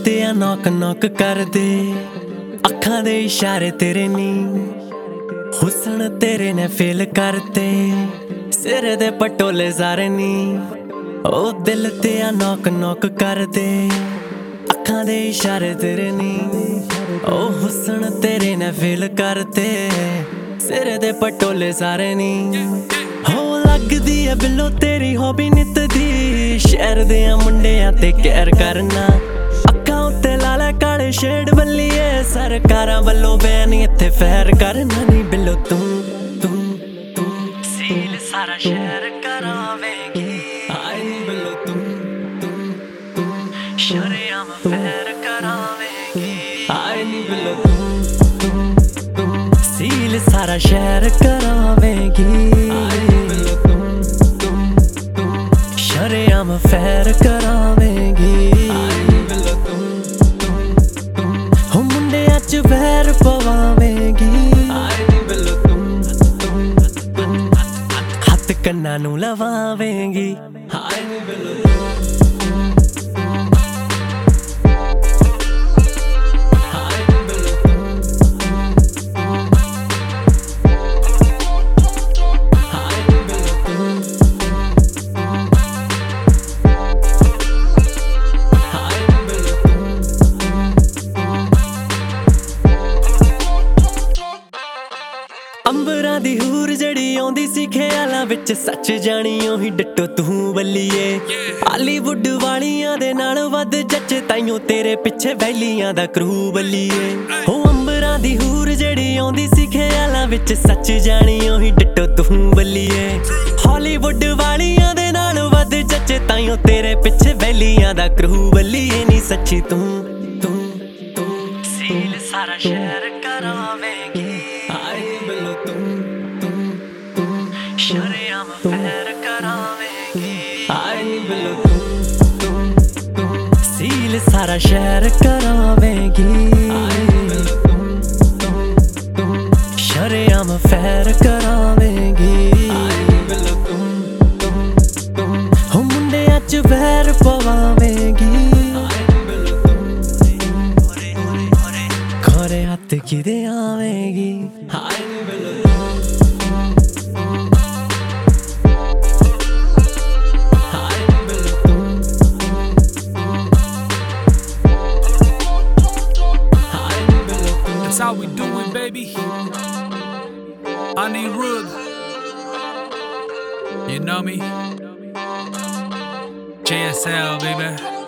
ਤੇ ਆ ਨੌਕ ਨੌਕ ਕਰਦੇ ਅੱਖਾਂ ਦੇ ਇਸ਼ਾਰੇ ਤੇਰੇ ਨੀ ਹੁਸਨ ਤੇਰੇ ਨੇ ਫੇਲ ਕਰਤੇ ਸਿਰ ਦੇ ਪਟੋਲੇ ਸਾਰੇ ਨੀ ਉਹ ਦਿਲ ਤੇ ਆ ਨੌਕ ਨੌਕ ਕਰਦੇ ਅੱਖਾਂ ਦੇ ਇਸ਼ਾਰੇ ਤੇਰੇ ਨੀ ਉਹ ਹੁਸਨ ਤੇਰੇ ਨੇ ਫੇਲ ਕਰਤੇ ਸਿਰ ਦੇ ਪਟੋਲੇ ਸਾਰੇ ਨੀ ਹੋ ਲੱਗਦੀ ਐ ਬਿੱਲੋ ਤੇਰੀ ਹੌਬੀ ਨਿੱਤ ਦੀ ਸ਼ਹਿਰ ਦੇ ਮੁੰਡਿਆਂ ਤੇ ਕਹਿਰ ਕਰਨਾ ਅੱਖਾਂ ਉੱਤੇ ਲਾਲਾ ਕਾਲੇ ਸ਼ੇਡ ਬੱਲੀਏ ਸਰਕਾਰਾਂ ਵੱਲੋਂ ਬੈਨ ਇੱਥੇ ਫੈਰ ਕਰਨਾ ਨੀ ਬਿੱਲੋ ਤੂੰ ਸੀਲ ਸਾਰਾ ਸ਼ਹਿਰ ਕਰਾਵੇਂਗੀ ਆਏ ਨੀ ਬਿੱਲੋ ਤੂੰ ਸ਼ਰੇਆਮ ਫੈਰ ਕਰਾਵੇਂਗੀ ਆਏ ਨੀ ਬਿੱਲੋ ਤੂੰ ਸੀਲ ਸਾਰਾ ਸ਼ਹਿਰ ਕਰਾਵੇਂਗੀ ਸ਼ਰੇਆਮ ਫੈਰ ਕਰਾਵੇਂਗੀ ਹੋ ਮੁੰਡਿਆਂ ਚ ਵੈਰ ਪਵਾਵੇਂਗੀ ਹੱਥ ਕੰਨਾਂ ਨੂੰ ਲਵਾਵੇਂਗੀ ਅੰਬਰਾਂ ਦੀ ਹੂਰ ਜਿਹੜੀ ਆਉਂਦੀ ਸੀ ਖਿਆਲਾਂ ਵਿੱਚ ਸੱਚ ਜਾਣੀ ਉਹੀ ਡਿੱਟੋ ਤੂੰ ਬੱਲੀਏ ਹਾਲੀਵੁੱਡ ਵਾਲੀਆਂ ਦੇ ਨਾਲ ਵੱਧ ਜੱਜ ਤਾਈਓ ਤੇਰੇ ਪਿੱਛੇ ਵੈਲੀਆਂ ਦਾ ਕਰੂ ਬੱਲੀਏ ਹੋ ਅੰਬਰਾਂ ਦੀ ਹੂਰ ਜਿਹੜੀ ਆਉਂਦੀ ਸੀ ਖਿਆਲਾਂ ਵਿੱਚ ਸੱਚ ਜਾਣੀ ਉਹੀ ਡਿੱਟੋ ਤੂੰ ਬੱਲੀਏ ਹਾਲੀਵੁੱਡ ਵਾਲੀਆਂ ਦੇ ਨਾਲ ਵੱਧ ਜੱਜ ਤਾਈਓ ਤੇਰੇ ਪਿੱਛੇ ਵੈਲੀਆਂ ਦਾ ਕਰੂ ਬੱਲੀਏ ਨੀ ਸੱਚੀ ਤੂੰ ਸੀਲ ਸਾਰਾ ਸ਼ਹਿਰ ਕਰਾਵੇਂਗੀ ਸ਼ਰੇਆਮ ਫੈਰ ਕਰਾਵੇਂਗੀ ਆਏ ਨੀ ਬਿੱਲੋ ਤੂੰ ਸੀਲ ਸਾਰਾ ਸ਼ਹਿਰ ਕਰਾਵੇਂਗੀ ਸ਼ਰੇਆਮ ਫੈਰ ਕਰਾਵੇਂਗੀ ਹੋ ਮੁੰਡਿਆਂ ਚ ਵੈਰ ਪਵਾਵੇਂਗੀ ਖੋਰੇ ਹੱਥ ਕਿਦੇ ਆਵੇਂਗੀ ਆਏ ਨੀ ਬਿੱਲੋ How we doing, baby? I need Rug. You know me? JSL, baby.